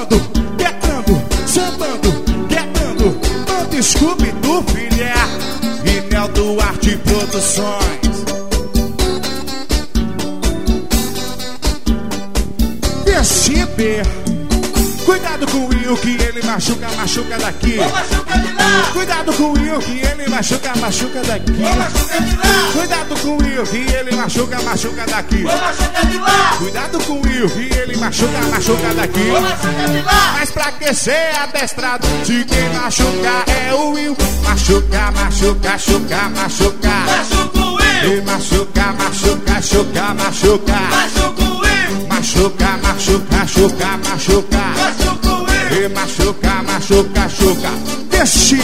sambando, Bando Scooby do Filé e Nel Duarte Produções. Perceber. Cuidado com o Will que ele machuca daqui. Machuca de lá. Cuidado com o Will que ele machuca daqui. Machuca de lá. Cuidado com o Will que ele machuca daqui. Machuca de lá. Cuidado com o Will que ele machuca daqui. Machuca de lá. Mas pra que ser adestrado se quem machuca é o Will? Machuca. Machuca o Will. E machuca. Machuca o Will. Machuca. Machuca o Will. E machuca. Deixe.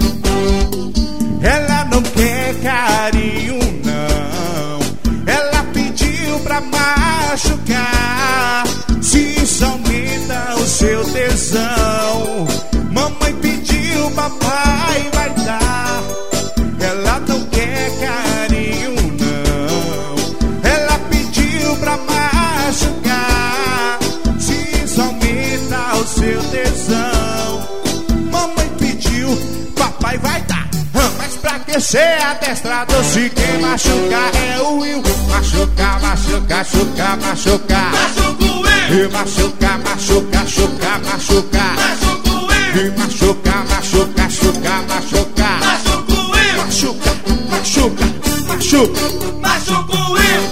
Ela não quer carinho, não. Ela pediu pra machucar. Se isso aumenta o seu tesão, mamãe pediu, papai vai dar. Ela não quer carinho, não. Ela pediu pra machucar. Se isso aumenta o seu tesão, mamãe pediu, papai vai dar. Mas pra que ser adestrado se quem machucar é o Will? Machuca. Machuca o Will. E machuca. Machuca o Will. E machuca. Machuca o Will. Machuca o Will.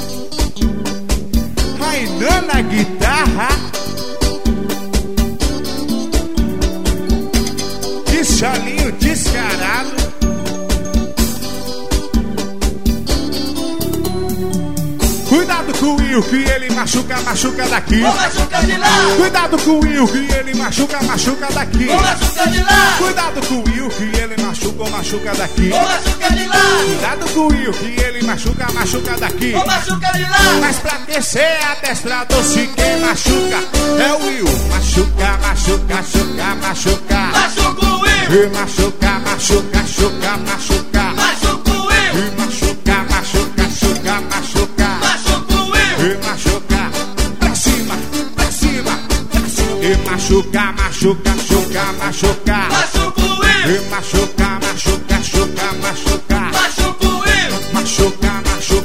Rainan na guitarra. De Chalinho descarado. Cuidado com o Will que ele machuca daqui. Machuca de lá. Cuidado com o Will que ele machuca daqui. Machuca de lá. Cuidado com o Will que ele machuca daqui. Machuca de lá. Cuidado com o Will que ele machuca daqui. Machuca de lá. Mas pra que ser adestrado se quem machuca é o Will? Machuca. Machuca o Will. E machuca. Machuca o Will. E machuca. Machuca o Will. E machuca. Pra cima. E machuca. Machuca o Will. E machuca. Machuca o Will. Machuca.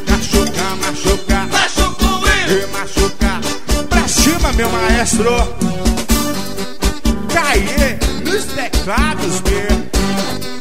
Machuca o Will. E machuca. Pra cima, meu maestro. Caê nos teclados, meu.